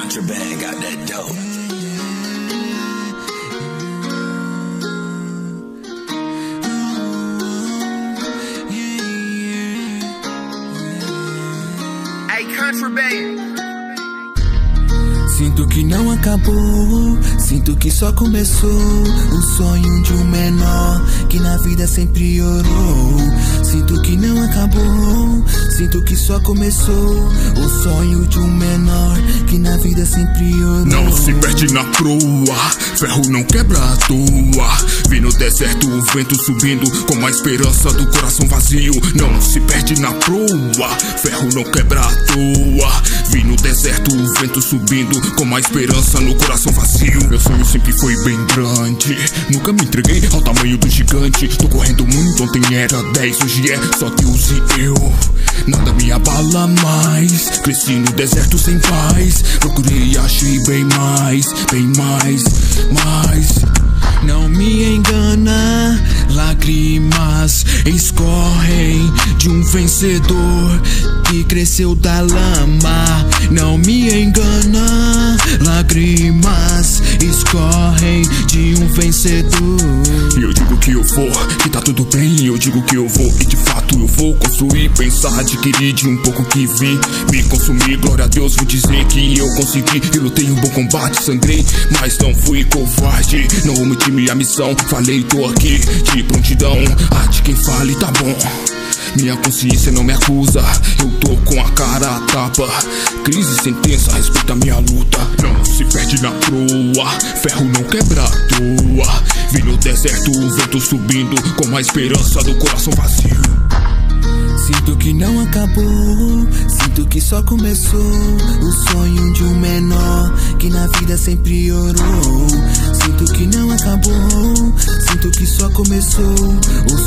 Contraband got that dope. Hey, Contraband. Sinto que não acabou, sinto que só começou o sonho de um menor que na vida sempre orou. Sinto que não acabou, sinto que só começou o sonho de um menor que na vida sempre orou. Não se perde na proa, ferro não quebra à toa. Vi no deserto o vento subindo com a esperança do coração vazio. Não se perde na proa, ferro não quebra à toa. Vi no deserto o vento subindo com a esperança no coração vazio. Meu sonho sempre foi bem grande, nunca me entreguei ao tamanho do gigante. Tô correndo muito, ontem era 10, hoje é só Deus e eu. Nada me abala mais, cresci no deserto sem paz. Procurei e achei bem mais, mais. Não me engana, lágrimas escorrem de um vencedor que cresceu da lama. Não me engana, lágrimas escorrem de um vencedor. E eu digo que eu vou, que tá tudo bem. Eu digo que eu vou, e de fato eu vou construir, pensar, adquirir de um pouco que vi, me consumir. Glória a Deus, vou dizer que eu consegui. Eu lutei um bom combate, sangrei, mas não fui covarde. Não omiti minha missão, falei, tô aqui de prontidão. De quem fale, tá bom. Minha consciência não me acusa, eu tô com a cara a tapa. Crise, sentença, respeita minha luta. Não se perde na proa, ferro não quebra à toa. Vi no deserto o vento subindo com a esperança do coração vazio. Sinto que não acabou, sinto que só começou o sonho de um menor que na vida sempre orou. Sinto que não acabou, sinto que só começou o